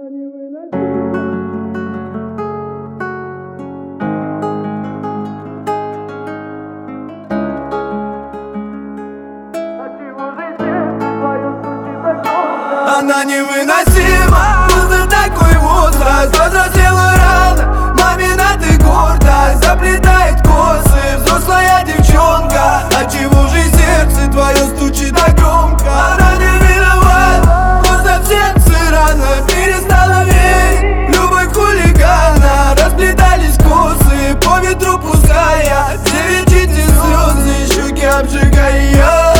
Она невыносима, просто такой возраст. Возрастела рано, мамина ты гордость. Заплетает косы, взрослая девчонка. Отчего же сердце твое стучит так громко? Она не виновата, просто в сердце рано. Перестала верить, любовь хулигана. Расплетались косы, по ветру пуская девичьи слезы, щеки обжигая.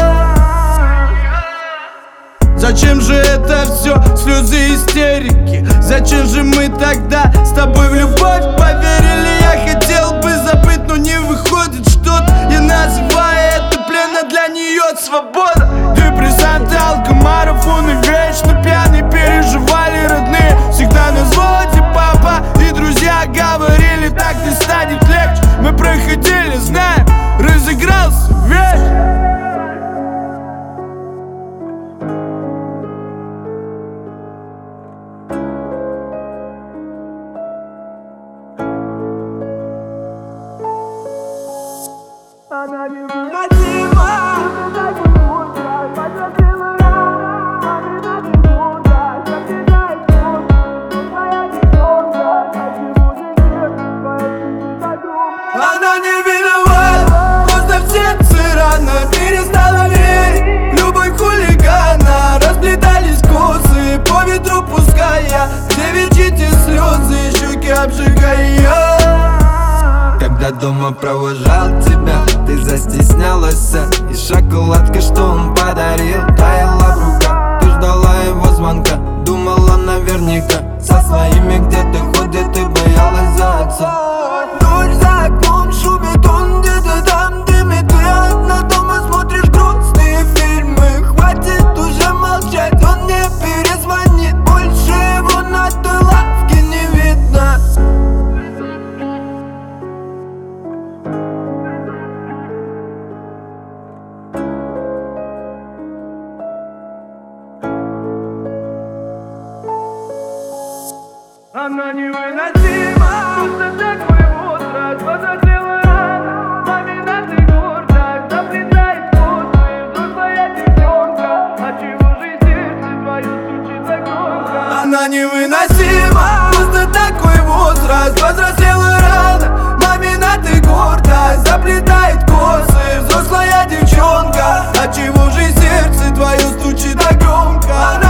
Зачем же это все, слезы, истерики? Зачем же мы тогда с тобой в любовь поверили? Я хотел бы забыть, но не выходит что-то. Я называю это плен, а для нее свобода. Депрессанты, алкомарафоны, вечно пьяные. Переживали родные, всегда на взводе. Папа и друзья говорили, так не станет легче. Мы проходили, знаем, разыгрался вечер. Она невыносима, возрастила рано, мамина ты гордость. Заплетает косы, твоя девчонка. Отчего же сердце твое так громко? Она не виновата, просто в сердце рано. Перестала верить, любовь хулигана. Расплетались косы, по ветру пуская девичьи слезы, щеки обжигая. Когда дома провожал тебя, ты застеснялась. И шоколадка, что он подарил, таяла в руках. Ты ждала его звонка, думала наверняка. Со своими где-то ходит и боялась за отца. Дождь за окном шумит, он где-то там дымит. Ты одна дома смотришь грустные фильмы. Хватит уже молчать, он не перезвонит. Больше его на той лавке не видно. Она невыносима, просто такой возраст. Возрастила рано, мамина ты гордость. Заплетает косы, взрослая девчонка. Отчего же сердце твое стучит так громко? Она невыносима, просто такой возраст. Возрастила рано, мамина ты гордость. Заплетает косы, взрослая девчонка. Отчего же сердце твое стучит так громко? Она